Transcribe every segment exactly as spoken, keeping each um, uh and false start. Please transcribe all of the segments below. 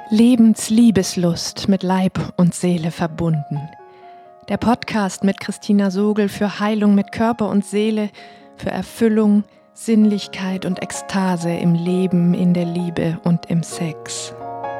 Lebensliebeslust mit Leib und Seele verbunden. Der Podcast mit Christina Sogel für Heilung mit Körper und Seele, für Erfüllung, Sinnlichkeit und Ekstase im Leben, in der Liebe und im Sex.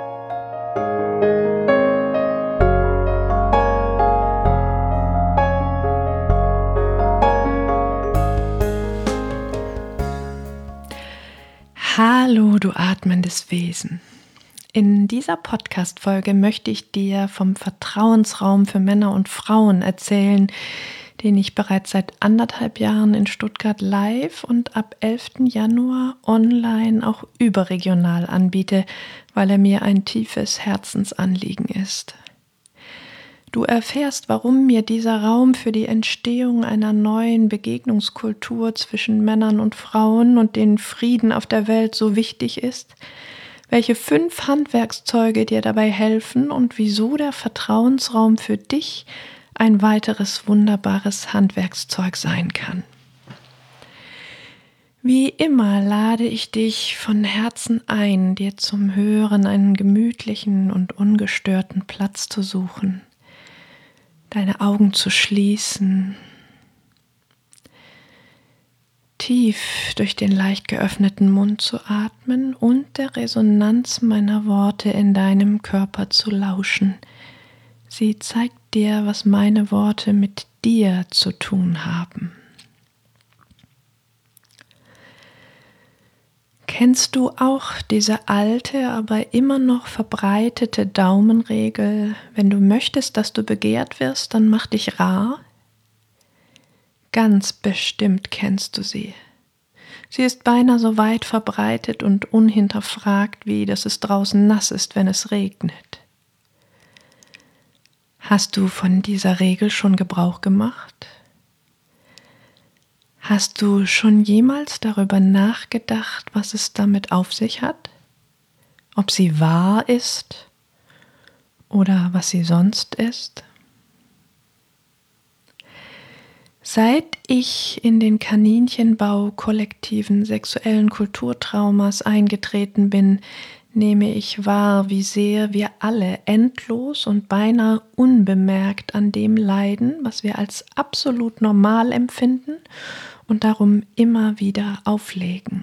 Hallo, du atmendes Wesen. In dieser Podcast-Folge möchte ich dir vom Vertrauensraum für Männer und Frauen erzählen, den ich bereits seit anderthalb Jahren in Stuttgart live und ab elften Januar online auch überregional anbiete, weil er mir ein tiefes Herzensanliegen ist. Du erfährst, warum mir dieser Raum für die Entstehung einer neuen Begegnungskultur zwischen Männern und Frauen und den Frieden auf der Welt so wichtig ist, welche fünf Handwerkszeuge dir dabei helfen und wieso der Vertrauensraum für dich ein weiteres wunderbares Handwerkszeug sein kann. Wie immer lade ich dich von Herzen ein, dir zum Hören einen gemütlichen und ungestörten Platz zu suchen, deine Augen zu schließen, tief durch den leicht geöffneten Mund zu atmen und der Resonanz meiner Worte in deinem Körper zu lauschen. Sie zeigt dir, was meine Worte mit dir zu tun haben. Kennst du auch diese alte, aber immer noch verbreitete Daumenregel: Wenn du möchtest, dass du begehrt wirst, dann mach dich rar? Ganz bestimmt kennst du sie. Sie ist beinahe so weit verbreitet und unhinterfragt, wie dass es draußen nass ist, wenn es regnet. Hast du von dieser Regel schon Gebrauch gemacht? Hast du schon jemals darüber nachgedacht, was es damit auf sich hat? Ob sie wahr ist oder was sie sonst ist? Seit ich in den Kaninchenbau kollektiven sexuellen Kulturtraumas eingetreten bin, nehme ich wahr, wie sehr wir alle endlos und beinahe unbemerkt an dem leiden, was wir als absolut normal empfinden und darum immer wieder auflegen.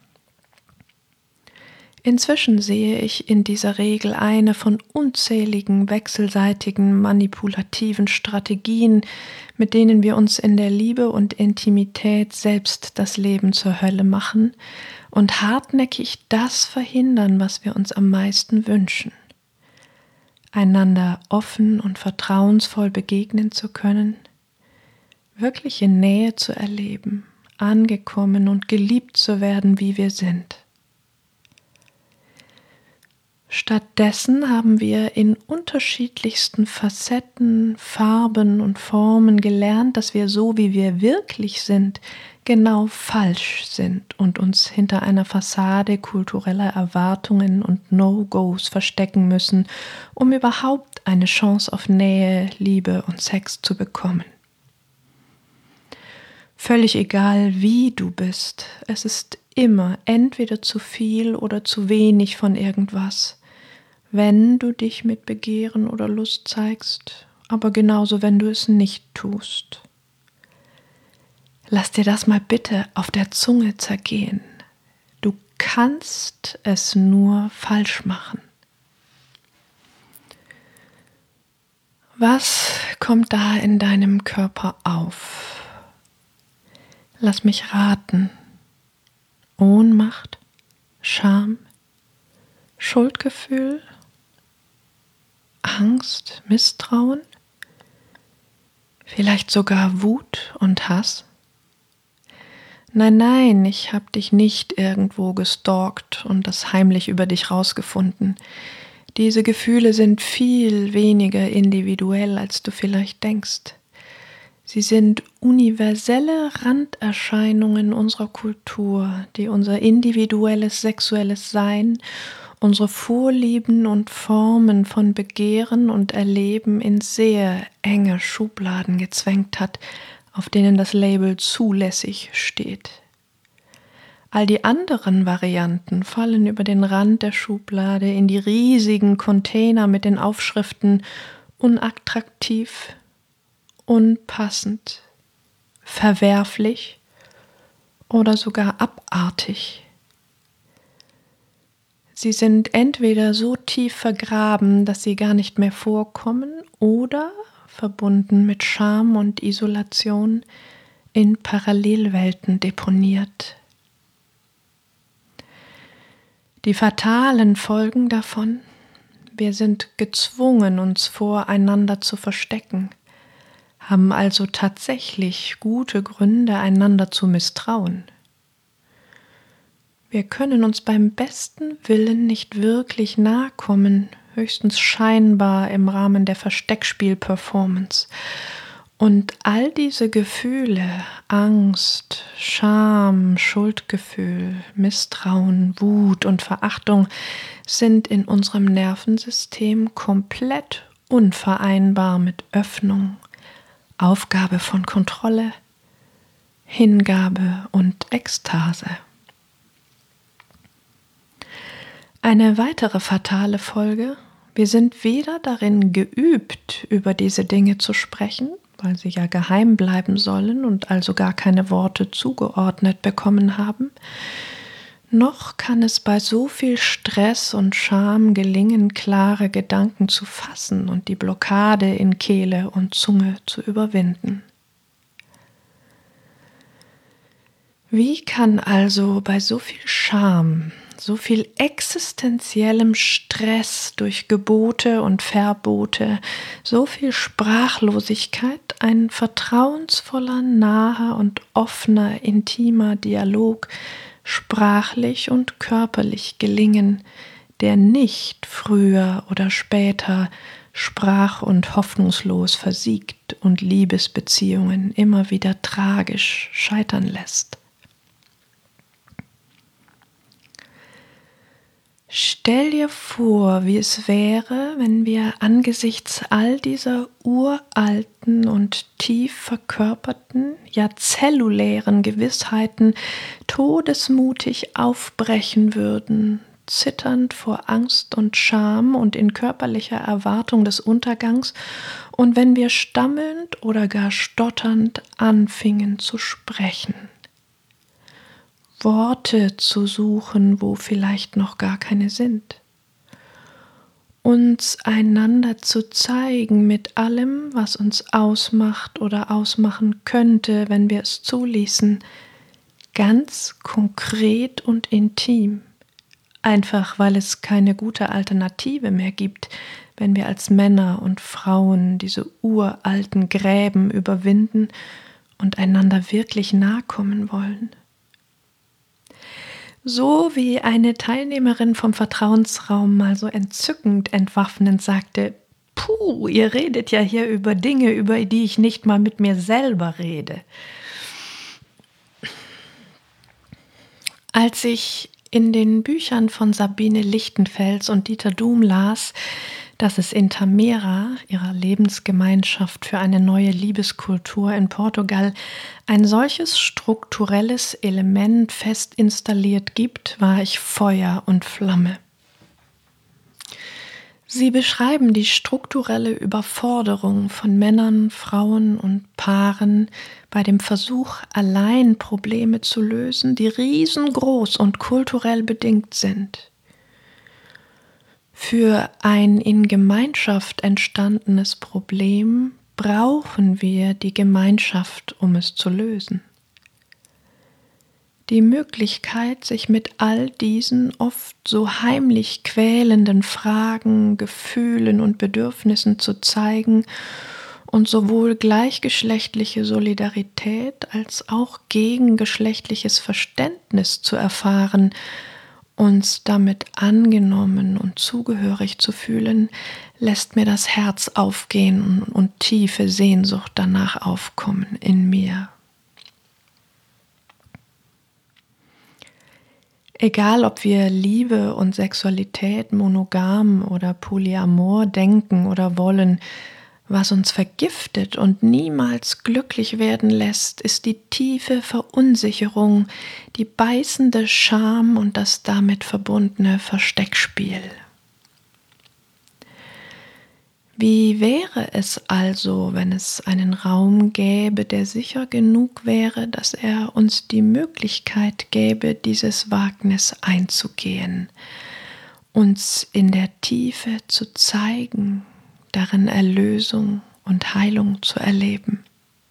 Inzwischen sehe ich in dieser Regel eine von unzähligen wechselseitigen manipulativen Strategien, mit denen wir uns in der Liebe und Intimität selbst das Leben zur Hölle machen und hartnäckig das verhindern, was wir uns am meisten wünschen. Einander offen und vertrauensvoll begegnen zu können, wirkliche Nähe zu erleben, angekommen und geliebt zu werden, wie wir sind. Stattdessen haben wir in unterschiedlichsten Facetten, Farben und Formen gelernt, dass wir so, wie wir wirklich sind, genau falsch sind und uns hinter einer Fassade kultureller Erwartungen und No-Gos verstecken müssen, um überhaupt eine Chance auf Nähe, Liebe und Sex zu bekommen. Völlig egal, wie du bist, es ist immer entweder zu viel oder zu wenig von irgendwas. Wenn du dich mit Begehren oder Lust zeigst, aber genauso, wenn du es nicht tust. Lass dir das mal bitte auf der Zunge zergehen. Du kannst es nur falsch machen. Was kommt da in deinem Körper auf? Lass mich raten. Ohnmacht, Scham, Schuldgefühl, Angst, Misstrauen, vielleicht sogar Wut und Hass? Nein, nein, ich habe dich nicht irgendwo gestalkt und das heimlich über dich rausgefunden. Diese Gefühle sind viel weniger individuell, als du vielleicht denkst. Sie sind universelle Randerscheinungen unserer Kultur, die unser individuelles sexuelles Sein, unsere Vorlieben und Formen von Begehren und Erleben in sehr enge Schubladen gezwängt hat, auf denen das Label zulässig steht. All die anderen Varianten fallen über den Rand der Schublade in die riesigen Container mit den Aufschriften unattraktiv, unpassend, verwerflich oder sogar abartig. Sie sind entweder so tief vergraben, dass sie gar nicht mehr vorkommen, oder verbunden mit Scham und Isolation in Parallelwelten deponiert. Die fatalen Folgen davon: Wir sind gezwungen, uns voreinander zu verstecken, haben also tatsächlich gute Gründe, einander zu misstrauen. Wir können uns beim besten Willen nicht wirklich nahe kommen, höchstens scheinbar im Rahmen der Versteckspiel-Performance. Und all diese Gefühle, Angst, Scham, Schuldgefühl, Misstrauen, Wut und Verachtung, sind in unserem Nervensystem komplett unvereinbar mit Öffnung, Aufgabe von Kontrolle, Hingabe und Ekstase. Eine weitere fatale Folge: Wir sind weder darin geübt, über diese Dinge zu sprechen, weil sie ja geheim bleiben sollen und also gar keine Worte zugeordnet bekommen haben, noch kann es bei so viel Stress und Scham gelingen, klare Gedanken zu fassen und die Blockade in Kehle und Zunge zu überwinden. Wie kann also bei so viel Scham, so viel existenziellem Stress durch Gebote und Verbote, so viel Sprachlosigkeit ein vertrauensvoller, naher und offener, intimer Dialog sprachlich und körperlich gelingen, der nicht früher oder später sprach- und hoffnungslos versiegt und Liebesbeziehungen immer wieder tragisch scheitern lässt? Stell dir vor, wie es wäre, wenn wir angesichts all dieser uralten und tief verkörperten, ja zellulären Gewissheiten todesmutig aufbrechen würden, zitternd vor Angst und Scham und in körperlicher Erwartung des Untergangs, und wenn wir stammelnd oder gar stotternd anfingen zu sprechen. Worte zu suchen, wo vielleicht noch gar keine sind. Uns einander zu zeigen mit allem, was uns ausmacht oder ausmachen könnte, wenn wir es zuließen, ganz konkret und intim. Einfach weil es keine gute Alternative mehr gibt, wenn wir als Männer und Frauen diese uralten Gräben überwinden und einander wirklich nahe kommen wollen. So wie eine Teilnehmerin vom Vertrauensraum mal so entzückend entwaffnend sagte: Puh, ihr redet ja hier über Dinge, über die ich nicht mal mit mir selber rede. Als ich in den Büchern von Sabine Lichtenfels und Dieter Duhm las, dass es in Tamera, ihrer Lebensgemeinschaft für eine neue Liebeskultur in Portugal, ein solches strukturelles Element fest installiert gibt, war ich Feuer und Flamme. Sie beschreiben die strukturelle Überforderung von Männern, Frauen und Paaren bei dem Versuch, allein Probleme zu lösen, die riesengroß und kulturell bedingt sind. Für ein in Gemeinschaft entstandenes Problem brauchen wir die Gemeinschaft, um es zu lösen. Die Möglichkeit, sich mit all diesen oft so heimlich quälenden Fragen, Gefühlen und Bedürfnissen zu zeigen und sowohl gleichgeschlechtliche Solidarität als auch gegengeschlechtliches Verständnis zu erfahren, uns damit angenommen und zugehörig zu fühlen, lässt mir das Herz aufgehen und tiefe Sehnsucht danach aufkommen in mir. Egal, ob wir Liebe und Sexualität monogam oder polyamor denken oder wollen, Was uns vergiftet und niemals glücklich werden lässt, ist die tiefe Verunsicherung, die beißende Scham und das damit verbundene Versteckspiel. Wie wäre es also, wenn es einen Raum gäbe, der sicher genug wäre, dass er uns die Möglichkeit gäbe, dieses Wagnis einzugehen, uns in der Tiefe zu zeigen, darin Erlösung und Heilung zu erleben?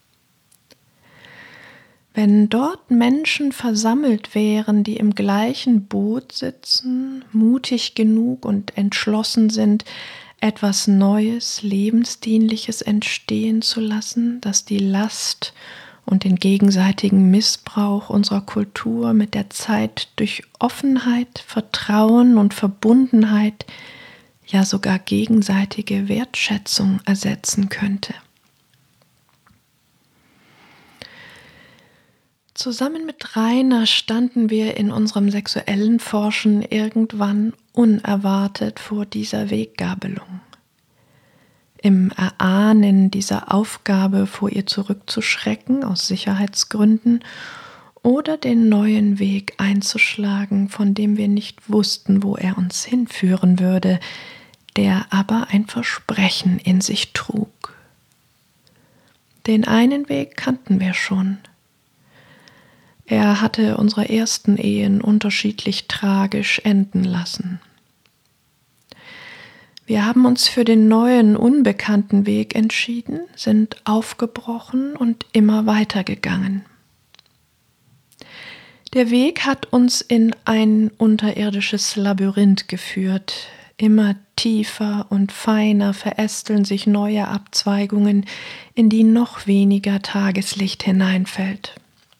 Wenn dort Menschen versammelt wären, die im gleichen Boot sitzen, mutig genug und entschlossen sind, etwas Neues, Lebensdienliches entstehen zu lassen, das die Last und den gegenseitigen Missbrauch unserer Kultur mit der Zeit durch Offenheit, Vertrauen und Verbundenheit, ja sogar gegenseitige Wertschätzung ersetzen könnte. Zusammen mit Rainer standen wir in unserem sexuellen Forschen irgendwann unerwartet vor dieser Weggabelung. Im Erahnen dieser Aufgabe vor ihr zurückzuschrecken aus Sicherheitsgründen oder den neuen Weg einzuschlagen, von dem wir nicht wussten, wo er uns hinführen würde, der aber ein Versprechen in sich trug. Den einen Weg kannten wir schon. Er hatte unsere ersten Ehen unterschiedlich tragisch enden lassen. Wir haben uns für den neuen, unbekannten Weg entschieden, sind aufgebrochen und immer weitergegangen. Der Weg hat uns in ein unterirdisches Labyrinth geführt. Immer tiefer und feiner verästeln sich neue Abzweigungen, in die noch weniger Tageslicht hineinfällt.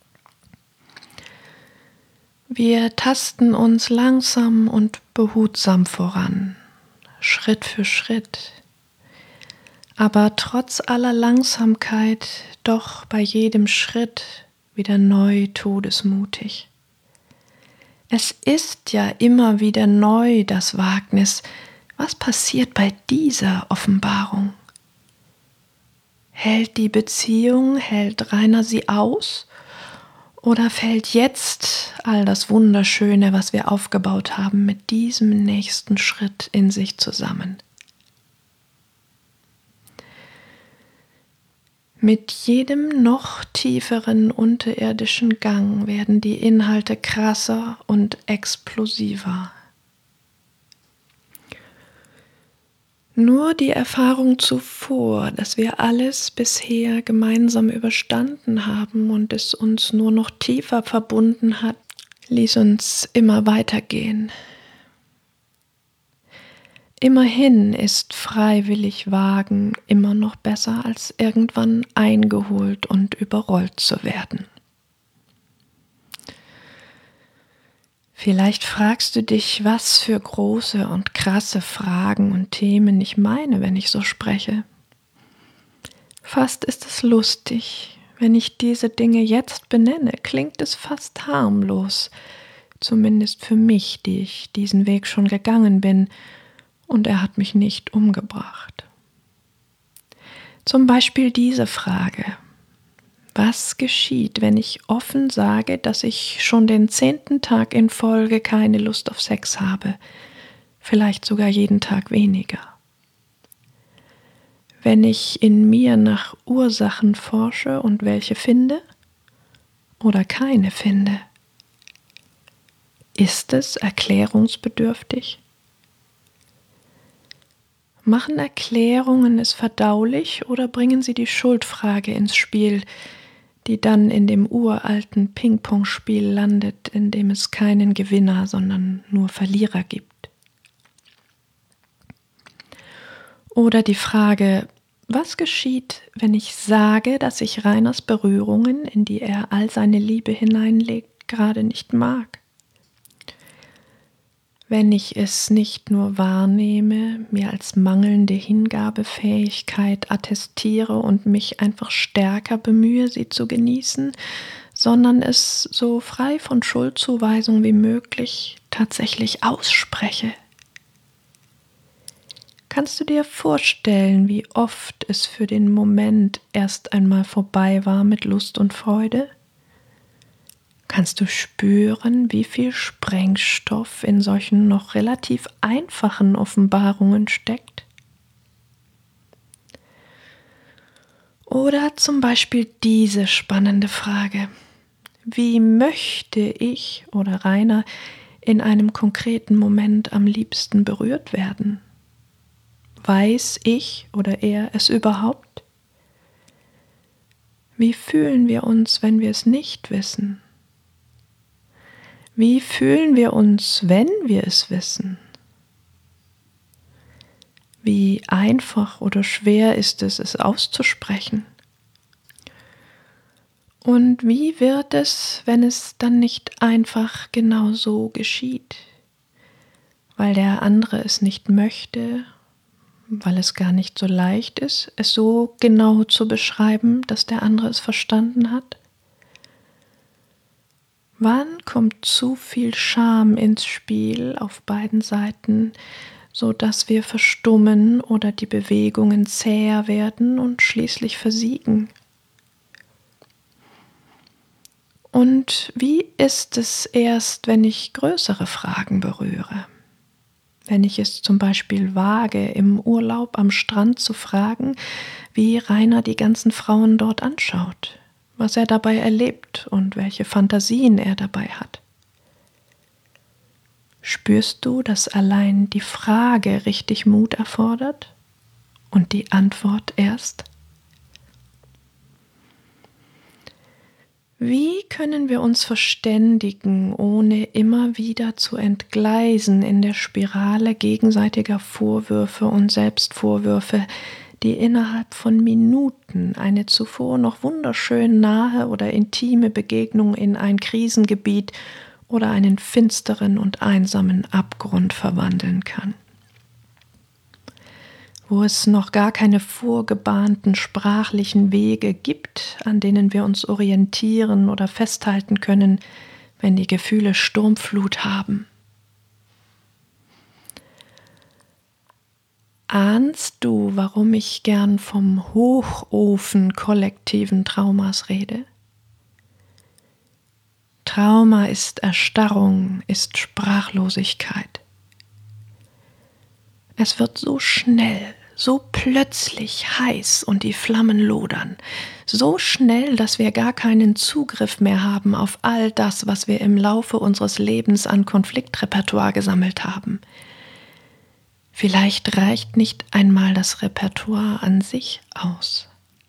Wir tasten uns langsam und behutsam voran, Schritt für Schritt, aber trotz aller Langsamkeit doch bei jedem Schritt wieder neu todesmutig. Es ist ja immer wieder neu das Wagnis. Was passiert bei dieser Offenbarung? Hält die Beziehung, hält Rainer sie aus? Oder fällt jetzt all das Wunderschöne, was wir aufgebaut haben, mit diesem nächsten Schritt in sich zusammen? Mit jedem noch tieferen unterirdischen Gang werden die Inhalte krasser und explosiver. Nur die Erfahrung zuvor, dass wir alles bisher gemeinsam überstanden haben und es uns nur noch tiefer verbunden hat, ließ uns immer weitergehen. Immerhin ist freiwillig wagen immer noch besser, als irgendwann eingeholt und überrollt zu werden. Vielleicht fragst du dich, was für große und krasse Fragen und Themen ich meine, wenn ich so spreche. Fast ist es lustig, wenn ich diese Dinge jetzt benenne, klingt es fast harmlos, zumindest für mich, die ich diesen Weg schon gegangen bin, und er hat mich nicht umgebracht. Zum Beispiel diese Frage: Was geschieht, wenn ich offen sage, dass ich schon den zehnten Tag in Folge keine Lust auf Sex habe, vielleicht sogar jeden Tag weniger? Wenn ich in mir nach Ursachen forsche und welche finde oder keine finde, ist es erklärungsbedürftig? Machen Erklärungen es verdaulich oder bringen sie die Schuldfrage ins Spiel, die dann in dem uralten Ping-Pong-Spiel landet, in dem es keinen Gewinner, sondern nur Verlierer gibt? Oder die Frage: Was geschieht, wenn ich sage, dass ich Rainers Berührungen, in die er all seine Liebe hineinlegt, gerade nicht mag? Wenn ich es nicht nur wahrnehme, mir als mangelnde Hingabefähigkeit attestiere und mich einfach stärker bemühe, sie zu genießen, sondern es so frei von Schuldzuweisung wie möglich tatsächlich ausspreche? Kannst du dir vorstellen, wie oft es für den Moment erst einmal vorbei war mit Lust und Freude? Kannst du spüren, wie viel Sprengstoff in solchen noch relativ einfachen Offenbarungen steckt? Oder zum Beispiel diese spannende Frage: Wie möchte ich oder Rainer in einem konkreten Moment am liebsten berührt werden? Weiß ich oder er es überhaupt? Wie fühlen wir uns, wenn wir es nicht wissen? Wie fühlen wir uns, wenn wir es wissen? Wie einfach oder schwer ist es, es auszusprechen? Und wie wird es, wenn es dann nicht einfach genau so geschieht? Weil der andere es nicht möchte, weil es gar nicht so leicht ist, es so genau zu beschreiben, dass der andere es verstanden hat? Wann kommt zu viel Scham ins Spiel auf beiden Seiten, so dass wir verstummen oder die Bewegungen zäher werden und schließlich versiegen? Und wie ist es erst, wenn ich größere Fragen berühre? Wenn ich es zum Beispiel wage, im Urlaub am Strand zu fragen, wie Rainer die ganzen Frauen dort anschaut, was er dabei erlebt und welche Fantasien er dabei hat. Spürst du, dass allein die Frage richtig Mut erfordert und die Antwort erst? Wie können wir uns verständigen, ohne immer wieder zu entgleisen in der Spirale gegenseitiger Vorwürfe und Selbstvorwürfe, die innerhalb von Minuten eine zuvor noch wunderschön nahe oder intime Begegnung in ein Krisengebiet oder einen finsteren und einsamen Abgrund verwandeln kann? Wo es noch gar keine vorgebahnten sprachlichen Wege gibt, an denen wir uns orientieren oder festhalten können, wenn die Gefühle Sturmflut haben. Ahnst du, warum ich gern vom Hochofen kollektiven Traumas rede? Trauma ist Erstarrung, ist Sprachlosigkeit. Es wird so schnell, so plötzlich heiß und die Flammen lodern. So schnell, dass wir gar keinen Zugriff mehr haben auf all das, was wir im Laufe unseres Lebens an Konfliktrepertoire gesammelt haben. Vielleicht reicht nicht einmal das Repertoire an sich aus.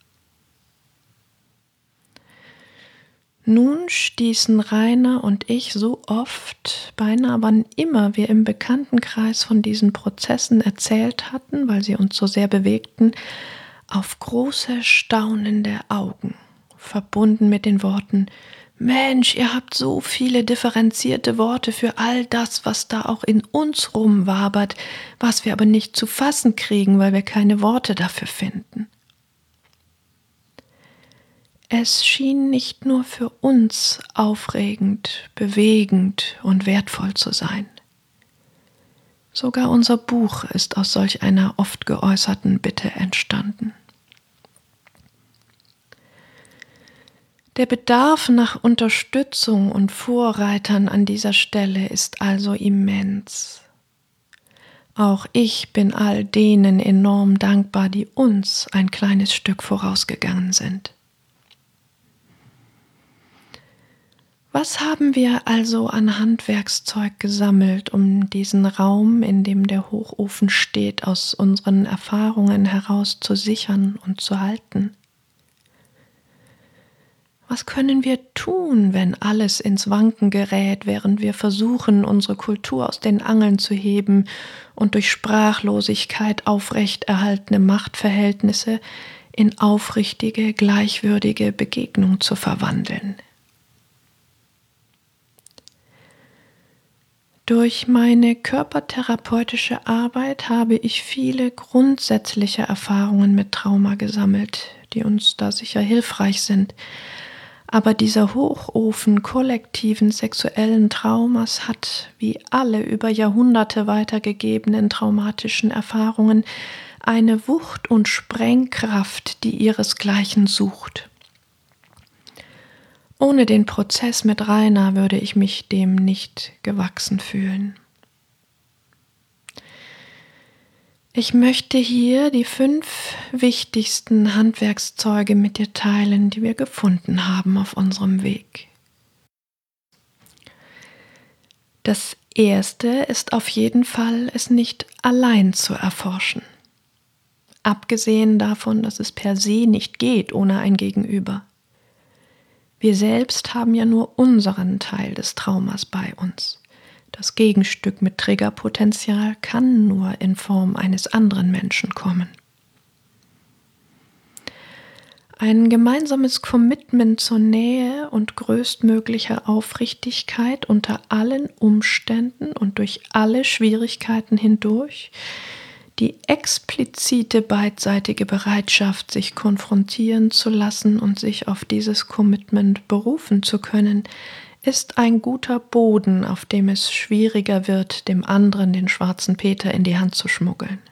Nun stießen Rainer und ich so oft, beinahe wann immer wir im Bekanntenkreis von diesen Prozessen erzählt hatten, weil sie uns so sehr bewegten, auf große staunende Augen, verbunden mit den Worten: Mensch, ihr habt so viele differenzierte Worte für all das, was da auch in uns rumwabert, was wir aber nicht zu fassen kriegen, weil wir keine Worte dafür finden. Es schien nicht nur für uns aufregend, bewegend und wertvoll zu sein. Sogar unser Buch ist aus solch einer oft geäußerten Bitte entstanden. Der Bedarf nach Unterstützung und Vorreitern an dieser Stelle ist also immens. Auch ich bin all denen enorm dankbar, die uns ein kleines Stück vorausgegangen sind. Was haben wir also an Handwerkszeug gesammelt, um diesen Raum, in dem der Hochofen steht, aus unseren Erfahrungen heraus zu sichern und zu halten? Was können wir tun, wenn alles ins Wanken gerät, während wir versuchen, unsere Kultur aus den Angeln zu heben und durch Sprachlosigkeit aufrechterhaltene Machtverhältnisse in aufrichtige, gleichwürdige Begegnung zu verwandeln? Durch meine körpertherapeutische Arbeit habe ich viele grundsätzliche Erfahrungen mit Trauma gesammelt, die uns da sicher hilfreich sind. Aber dieser Hochofen kollektiven sexuellen Traumas hat, wie alle über Jahrhunderte weitergegebenen traumatischen Erfahrungen, eine Wucht und Sprengkraft, die ihresgleichen sucht. Ohne den Prozess mit Rainer würde ich mich dem nicht gewachsen fühlen. Ich möchte hier die fünf wichtigsten Handwerkszeuge mit dir teilen, die wir gefunden haben auf unserem Weg. Das erste ist auf jeden Fall, es nicht allein zu erforschen. Abgesehen davon, dass es per se nicht geht ohne ein Gegenüber. Wir selbst haben ja nur unseren Teil des Traumas bei uns. Das Gegenstück mit Triggerpotenzial kann nur in Form eines anderen Menschen kommen. Ein gemeinsames Commitment zur Nähe und größtmöglicher Aufrichtigkeit unter allen Umständen und durch alle Schwierigkeiten hindurch, die explizite beidseitige Bereitschaft, sich konfrontieren zu lassen und sich auf dieses Commitment berufen zu können, ist ein guter Boden, auf dem es schwieriger wird, dem anderen den schwarzen Peter in die Hand zu schmuggeln.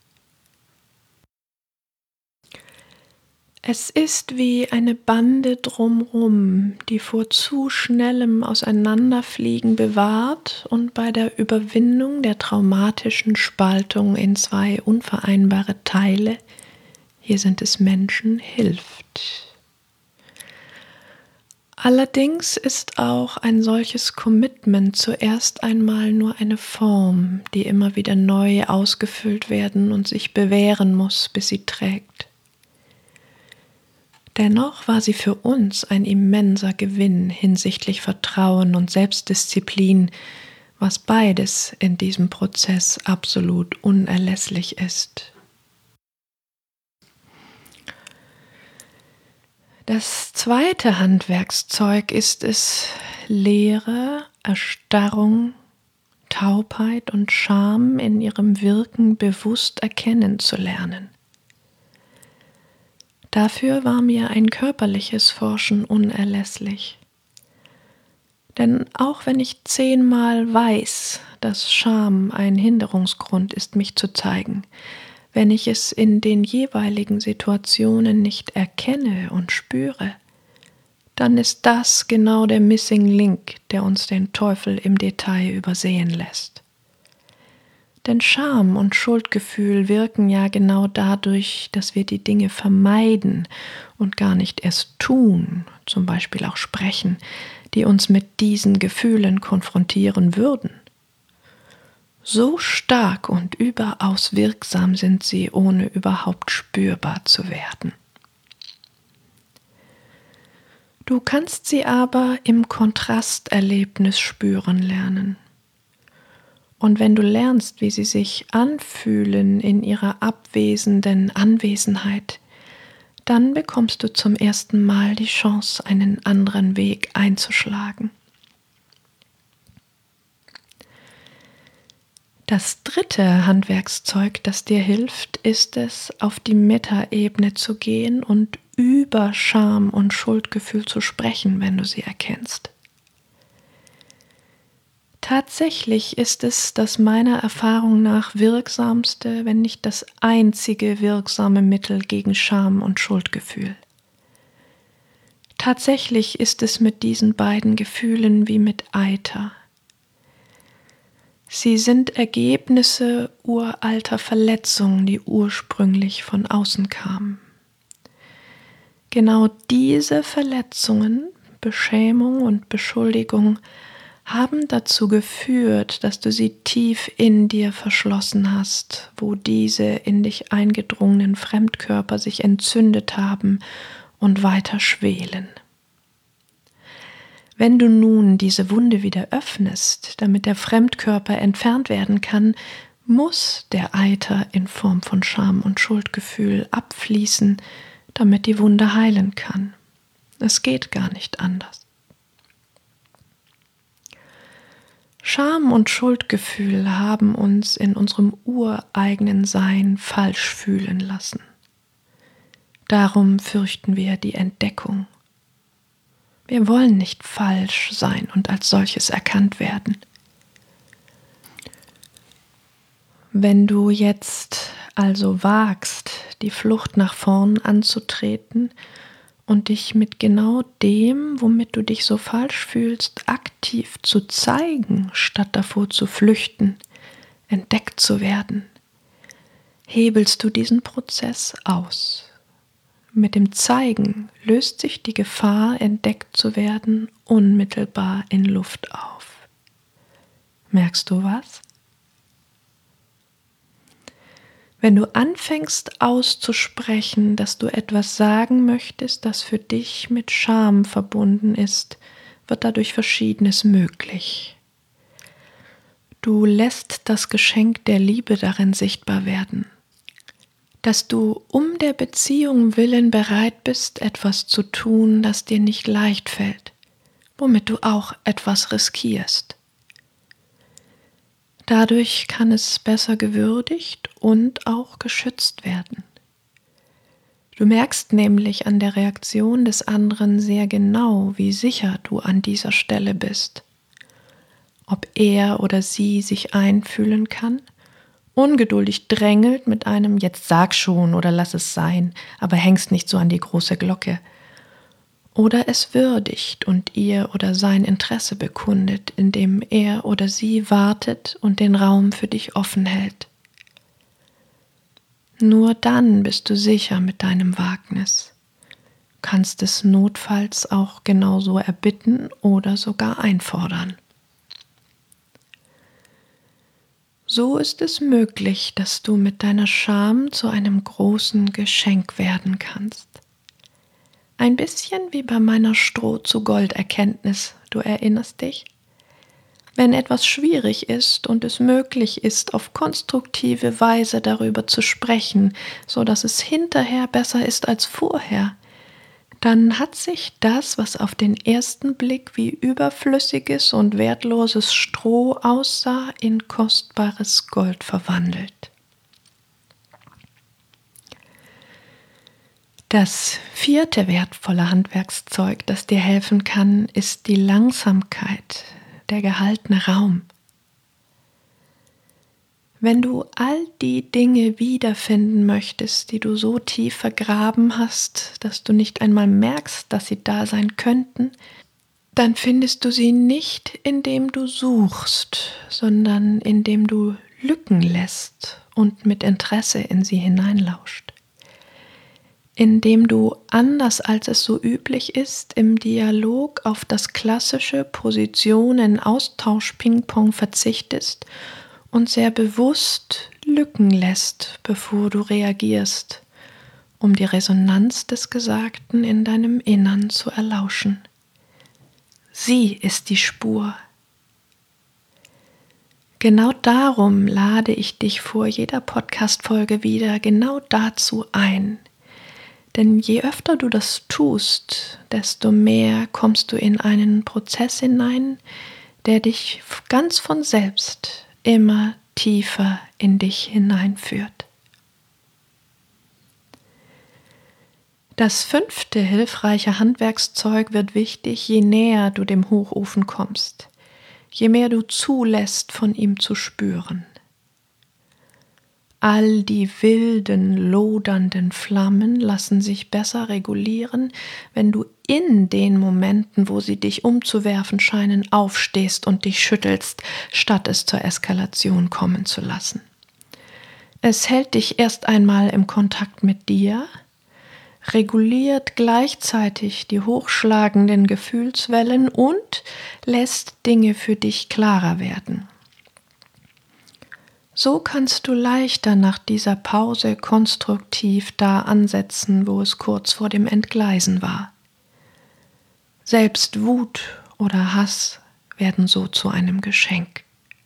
Es ist wie eine Bande drumrum, die vor zu schnellem Auseinanderfliegen bewahrt und bei der Überwindung der traumatischen Spaltung in zwei unvereinbare Teile, hier sind es Menschen, hilft. Allerdings ist auch ein solches Commitment zuerst einmal nur eine Form, die immer wieder neu ausgefüllt werden und sich bewähren muss, bis sie trägt. Dennoch war sie für uns ein immenser Gewinn hinsichtlich Vertrauen und Selbstdisziplin, was beides in diesem Prozess absolut unerlässlich ist. Das zweite Handwerkszeug ist es, Leere, Erstarrung, Taubheit und Scham in ihrem Wirken bewusst erkennen zu lernen. Dafür war mir ein körperliches Forschen unerlässlich. Denn auch wenn ich zehnmal weiß, dass Scham ein Hinderungsgrund ist, mich zu zeigen, wenn ich es in den jeweiligen Situationen nicht erkenne und spüre, dann ist das genau der Missing Link, der uns den Teufel im Detail übersehen lässt. Denn Scham und Schuldgefühl wirken ja genau dadurch, dass wir die Dinge vermeiden und gar nicht erst tun, zum Beispiel auch sprechen, die uns mit diesen Gefühlen konfrontieren würden. So stark und überaus wirksam sind sie, ohne überhaupt spürbar zu werden. Du kannst sie aber im Kontrasterlebnis spüren lernen. Und wenn du lernst, wie sie sich anfühlen in ihrer abwesenden Anwesenheit, dann bekommst du zum ersten Mal die Chance, einen anderen Weg einzuschlagen. Das dritte Handwerkszeug, das dir hilft, ist es, auf die Metaebene zu gehen und über Scham und Schuldgefühl zu sprechen, wenn du sie erkennst. Tatsächlich ist es das meiner Erfahrung nach wirksamste, wenn nicht das einzige wirksame Mittel gegen Scham und Schuldgefühl. Tatsächlich ist es mit diesen beiden Gefühlen wie mit Eiter. Sie sind Ergebnisse uralter Verletzungen, die ursprünglich von außen kamen. Genau diese Verletzungen, Beschämung und Beschuldigung, haben dazu geführt, dass du sie tief in dir verschlossen hast, wo diese in dich eingedrungenen Fremdkörper sich entzündet haben und weiter schwelen. Wenn du nun diese Wunde wieder öffnest, damit der Fremdkörper entfernt werden kann, muss der Eiter in Form von Scham und Schuldgefühl abfließen, damit die Wunde heilen kann. Es geht gar nicht anders. Scham und Schuldgefühl haben uns in unserem ureigenen Sein falsch fühlen lassen. Darum fürchten wir die Entdeckung. Wir wollen nicht falsch sein und als solches erkannt werden. Wenn du jetzt also wagst, die Flucht nach vorn anzutreten und dich mit genau dem, womit du dich so falsch fühlst, aktiv zu zeigen, statt davor zu flüchten, entdeckt zu werden, hebelst du diesen Prozess aus. Mit dem Zeigen löst sich die Gefahr, entdeckt zu werden, unmittelbar in Luft auf. Merkst du was? Wenn du anfängst auszusprechen, dass du etwas sagen möchtest, das für dich mit Scham verbunden ist, wird dadurch Verschiedenes möglich. Du lässt das Geschenk der Liebe darin sichtbar werden, dass du um der Beziehung willen bereit bist, etwas zu tun, das dir nicht leicht fällt, womit du auch etwas riskierst. Dadurch kann es besser gewürdigt und auch geschützt werden. Du merkst nämlich an der Reaktion des anderen sehr genau, wie sicher du an dieser Stelle bist. Ob er oder sie sich einfühlen kann, ungeduldig drängelt mit einem „Jetzt sag schon oder lass es sein, aber hängst nicht so an die große Glocke“, oder es würdigt und ihr oder sein Interesse bekundet, indem er oder sie wartet und den Raum für dich offen hält. Nur dann bist du sicher mit deinem Wagnis. Du kannst es notfalls auch genauso erbitten oder sogar einfordern. So ist es möglich, dass du mit deiner Scham zu einem großen Geschenk werden kannst. Ein bisschen wie bei meiner Stroh-zu-Gold-Erkenntnis, du erinnerst dich? Wenn etwas schwierig ist und es möglich ist, auf konstruktive Weise darüber zu sprechen, so dass es hinterher besser ist als vorher, dann hat sich das, was auf den ersten Blick wie überflüssiges und wertloses Stroh aussah, in kostbares Gold verwandelt. Das vierte wertvolle Handwerkszeug, das dir helfen kann, ist die Langsamkeit, der gehaltene Raum. Wenn du all die Dinge wiederfinden möchtest, die du so tief vergraben hast, dass du nicht einmal merkst, dass sie da sein könnten, dann findest du sie nicht, indem du suchst, sondern indem du Lücken lässt und mit Interesse in sie hineinlauscht. Indem du, anders als es so üblich ist, im Dialog auf das klassische Positionen-Austausch-Ping-Pong verzichtest und sehr bewusst Lücken lässt, bevor du reagierst, um die Resonanz des Gesagten in deinem Innern zu erlauschen. Sie ist die Spur. Genau darum lade ich dich vor jeder Podcast-Folge wieder genau dazu ein. Denn je öfter du das tust, desto mehr kommst du in einen Prozess hinein, der dich ganz von selbst immer tiefer in dich hineinführt. Das fünfte hilfreiche Handwerkszeug wird wichtig, je näher du dem Hochofen kommst, je mehr du zulässt, von ihm zu spüren. All die wilden, lodernden Flammen lassen sich besser regulieren, wenn du in den Momenten, wo sie dich umzuwerfen scheinen, aufstehst und dich schüttelst, statt es zur Eskalation kommen zu lassen. Es hält dich erst einmal im Kontakt mit dir, reguliert gleichzeitig die hochschlagenden Gefühlswellen und lässt Dinge für dich klarer werden. So kannst du leichter nach dieser Pause konstruktiv da ansetzen, wo es kurz vor dem Entgleisen war. Selbst Wut oder Hass werden so zu einem Geschenk.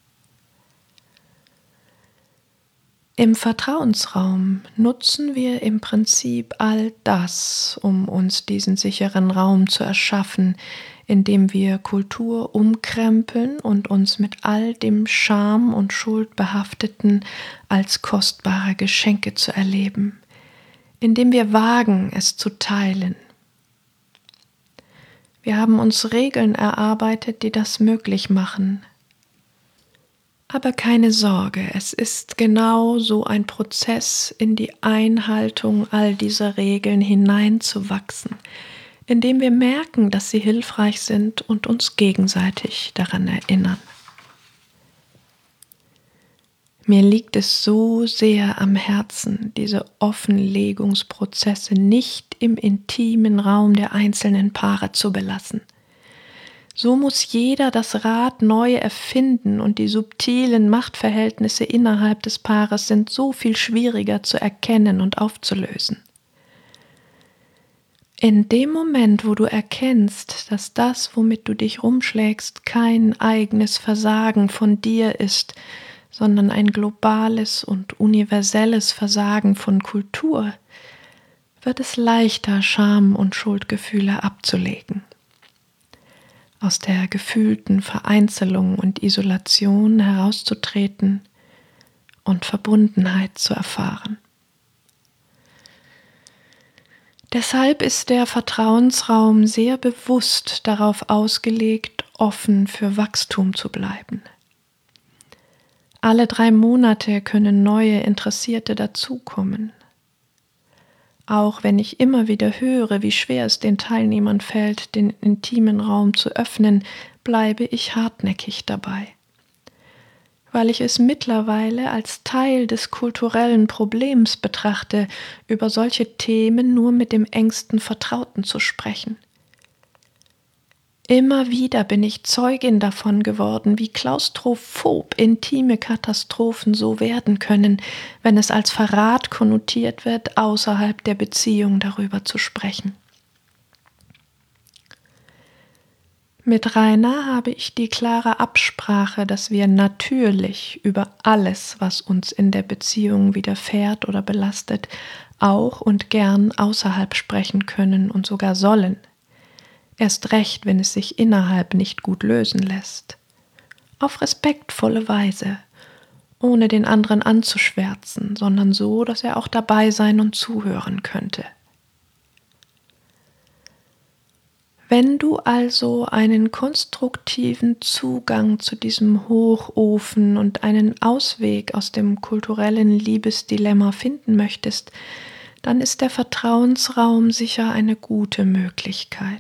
Im Vertrauensraum nutzen wir im Prinzip all das, um uns diesen sicheren Raum zu erschaffen, indem wir Kultur umkrempeln und uns mit all dem Scham und Schuldbehafteten als kostbare Geschenke zu erleben, indem wir wagen, es zu teilen. Wir haben uns Regeln erarbeitet, die das möglich machen. Aber keine Sorge, es ist genau so ein Prozess, in die Einhaltung all dieser Regeln hineinzuwachsen, indem wir merken, dass sie hilfreich sind und uns gegenseitig daran erinnern. Mir liegt es so sehr am Herzen, diese Offenlegungsprozesse nicht im intimen Raum der einzelnen Paare zu belassen. So muss jeder das Rad neu erfinden und die subtilen Machtverhältnisse innerhalb des Paares sind so viel schwieriger zu erkennen und aufzulösen. In dem Moment, wo du erkennst, dass das, womit du dich rumschlägst, kein eigenes Versagen von dir ist, sondern ein globales und universelles Versagen von Kultur, wird es leichter, Scham und Schuldgefühle abzulegen. Aus der gefühlten Vereinzelung und Isolation herauszutreten und Verbundenheit zu erfahren. Deshalb ist der Vertrauensraum sehr bewusst darauf ausgelegt, offen für Wachstum zu bleiben. Alle drei Monate können neue Interessierte dazukommen. Auch wenn ich immer wieder höre, wie schwer es den Teilnehmern fällt, den intimen Raum zu öffnen, bleibe ich hartnäckig dabei. Weil ich es mittlerweile als Teil des kulturellen Problems betrachte, über solche Themen nur mit dem engsten Vertrauten zu sprechen. Immer wieder bin ich Zeugin davon geworden, wie klaustrophob intime Katastrophen so werden können, wenn es als Verrat konnotiert wird, außerhalb der Beziehung darüber zu sprechen. Mit Rainer habe ich die klare Absprache, dass wir natürlich über alles, was uns in der Beziehung widerfährt oder belastet, auch und gern außerhalb sprechen können und sogar sollen. Erst recht, wenn es sich innerhalb nicht gut lösen lässt. Auf respektvolle Weise, ohne den anderen anzuschwärzen, sondern so, dass er auch dabei sein und zuhören könnte. Wenn du also einen konstruktiven Zugang zu diesem Hochofen und einen Ausweg aus dem kulturellen Liebesdilemma finden möchtest, dann ist der Vertrauensraum sicher eine gute Möglichkeit.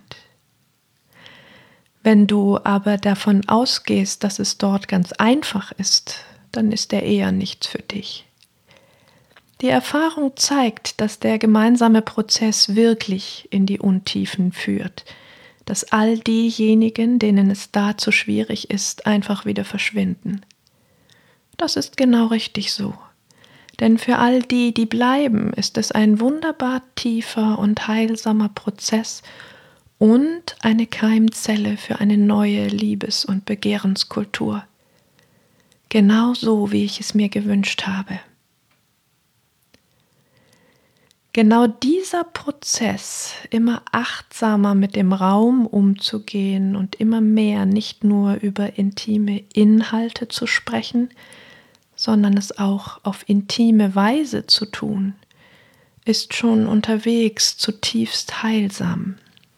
Wenn du aber davon ausgehst, dass es dort ganz einfach ist, dann ist er eher nichts für dich. Die Erfahrung zeigt, dass der gemeinsame Prozess wirklich in die Untiefen führt, dass all diejenigen, denen es da zu schwierig ist, einfach wieder verschwinden. Das ist genau richtig so. Denn für all die, die bleiben, ist es ein wunderbar tiefer und heilsamer Prozess und eine Keimzelle für eine neue Liebes- und Begehrenskultur. Genau so, wie ich es mir gewünscht habe. Genau dieser Prozess, immer achtsamer mit dem Raum umzugehen und immer mehr nicht nur über intime Inhalte zu sprechen, sondern es auch auf intime Weise zu tun, ist schon unterwegs zutiefst heilsam.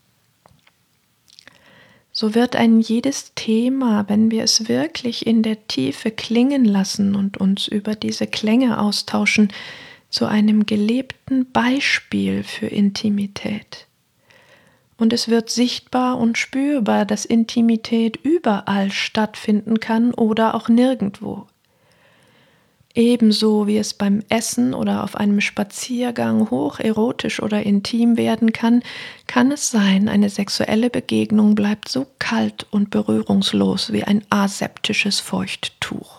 So wird ein jedes Thema, wenn wir es wirklich in der Tiefe klingen lassen und uns über diese Klänge austauschen, zu einem gelebten Beispiel für Intimität. Und es wird sichtbar und spürbar, dass Intimität überall stattfinden kann oder auch nirgendwo. Ebenso wie es beim Essen oder auf einem Spaziergang hocherotisch oder intim werden kann, kann es sein, eine sexuelle Begegnung bleibt so kalt und berührungslos wie ein aseptisches Feuchttuch.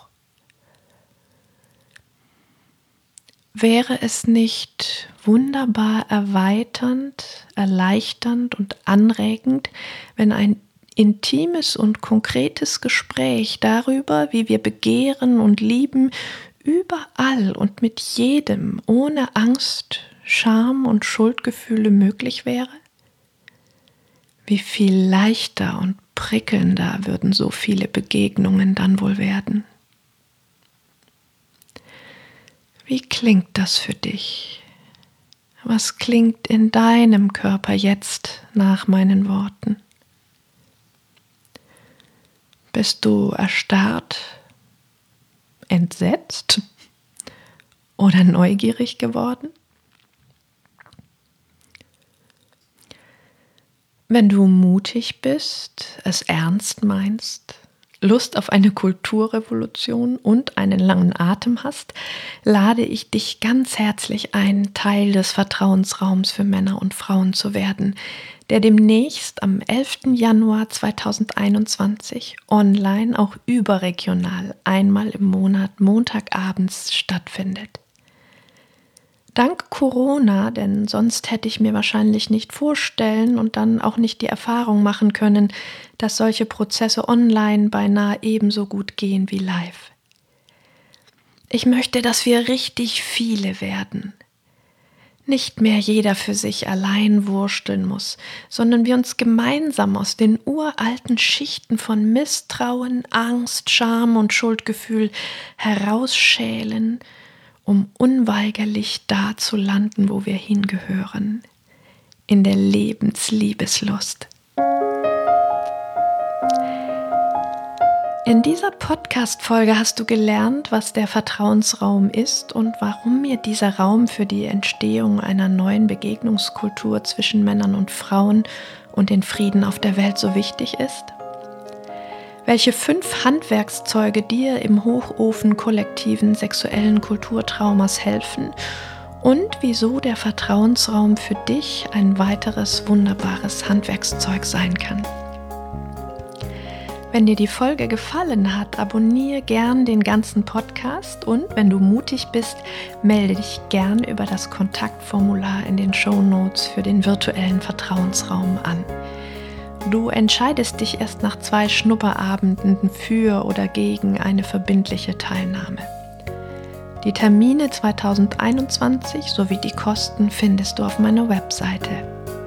Wäre es nicht wunderbar erweiternd, erleichternd und anregend, wenn ein intimes und konkretes Gespräch darüber, wie wir begehren und lieben, überall und mit jedem ohne Angst, Scham und Schuldgefühle möglich wäre? Wie viel leichter und prickelnder würden so viele Begegnungen dann wohl werden? Wie klingt das für dich? Was klingt in deinem Körper jetzt nach meinen Worten? Bist du erstarrt, entsetzt oder neugierig geworden? Wenn du mutig bist, es ernst meinst, Lust auf eine Kulturrevolution und einen langen Atem hast, lade ich dich ganz herzlich ein, Teil des Vertrauensraums für Männer und Frauen zu werden, der demnächst am elften Januar zweitausendeinundzwanzig online, auch überregional, einmal im Monat montagabends stattfindet. Dank Corona, denn sonst hätte ich mir wahrscheinlich nicht vorstellen und dann auch nicht die Erfahrung machen können, dass solche Prozesse online beinahe ebenso gut gehen wie live. Ich möchte, dass wir richtig viele werden. Nicht mehr jeder für sich allein wursteln muss, sondern wir uns gemeinsam aus den uralten Schichten von Misstrauen, Angst, Scham und Schuldgefühl herausschälen, um unweigerlich da zu landen, wo wir hingehören, in der Lebensliebesλust. In dieser Podcast-Folge hast du gelernt, was der Vertrauensraum ist und warum mir dieser Raum für die Entstehung einer neuen Begegnungskultur zwischen Männern und Frauen und den Frieden auf der Welt so wichtig ist. Welche fünf Handwerkszeuge dir im Hochofen kollektiven sexuellen Kulturtraumas helfen und wieso der Vertrauensraum für dich ein weiteres wunderbares Handwerkszeug sein kann. Wenn dir die Folge gefallen hat, abonniere gern den ganzen Podcast und wenn du mutig bist, melde dich gern über das Kontaktformular in den Shownotes für den virtuellen Vertrauensraum an. Du entscheidest dich erst nach zwei Schnupperabenden für oder gegen eine verbindliche Teilnahme. Die Termine zweitausendeinundzwanzig sowie die Kosten findest du auf meiner Webseite.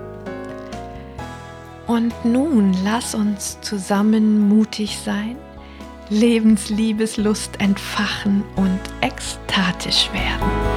Und nun lass uns zusammen mutig sein, Lebensliebeslust entfachen und ekstatisch werden.